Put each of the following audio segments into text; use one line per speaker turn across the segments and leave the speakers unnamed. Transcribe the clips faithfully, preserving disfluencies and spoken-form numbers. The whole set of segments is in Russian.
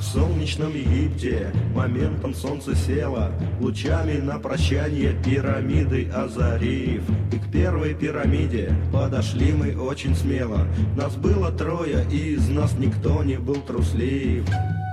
солнечном Египте моментом солнце село, лучами на прощание пирамиды озарив. И к первой пирамиде подошли мы очень смело. Нас было трое, и из нас никто не был труслив.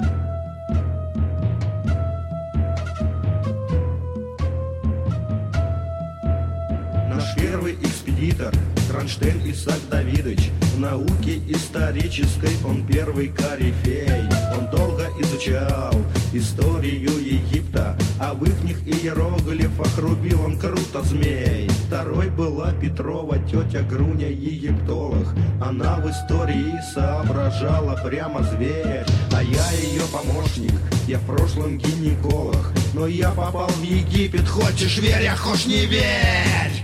Наш первый экспедитор Кронштейн Исаак Давидович. В науке исторической он первый корифей. Он долго изучал историю Египта, а в ихних иероглифах рубил он круто змей. Второй была Петрова тетя Груня, египтолог. Она в истории соображала прямо зверь. А я ее помощник, я в прошлом гинеколог. Но я попал в Египет, хочешь верь, а хочешь не верь.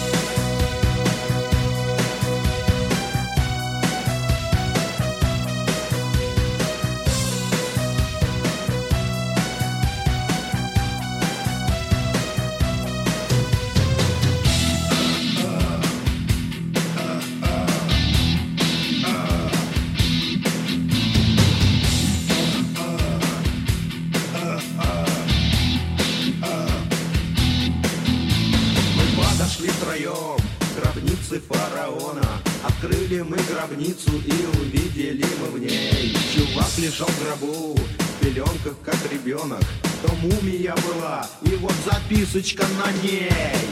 Гробницы фараона. Открыли мы гробницу и увидели мы в ней. Чувак лежал в гробу, в пеленках как ребенок. То мумия была, и вот записочка на ней.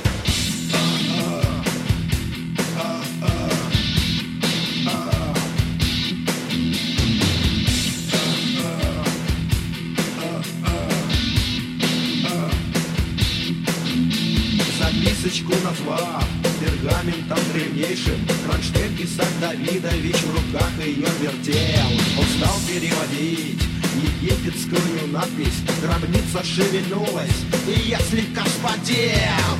Записочку назвав пергаментом древнейшим, Кронштейн Исаак Давидович в руках ее вертел. Он стал переводить египетскую надпись. Гробница шевельнулась, и я слегка вспотел.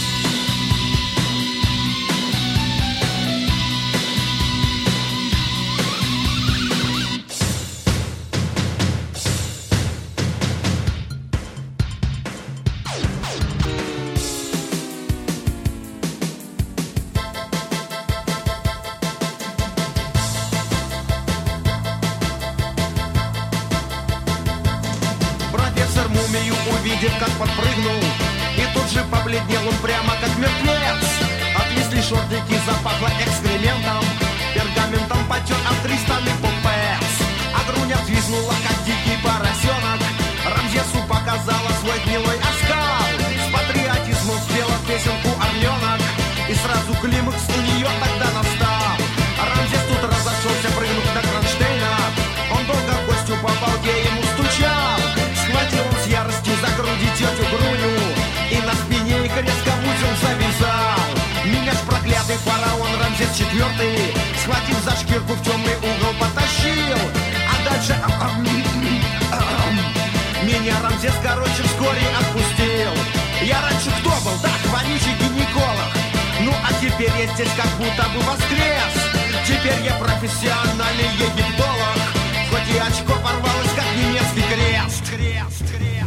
Увидев, как подпрыгнул, и тут же побледнел он прямо как мертвец. Отвисли шортики, запахло экскрементом, пергаментом потер от тристаны попец. А Груня взвизгнула, как дикий поросенок. Рамзесу показала свой гнилой оскал. С патриотизмом спела песенку «Орленок», и сразу климакс у нее тогда настал. А Рамзес тут разошелся, прыгнув на Кронштейна. Он долго в гостю по балде ему стучал. Схватил он с яростью за груди тетю Груню и на спине их резко в узел завязал. Меня ж проклятый фараон Рамзес четвертый, схватив за шкирку, в темный угол потащил. А дальше меня Рамзес, короче, вскоре отпустил. Я раньше кто был? Да, вонючий гинеколог. Ну а теперь я здесь как будто бы воскрес. Теперь я профессиональный египтолог. Хоть и очко порвалось, как немецкий крест. Крест, крест.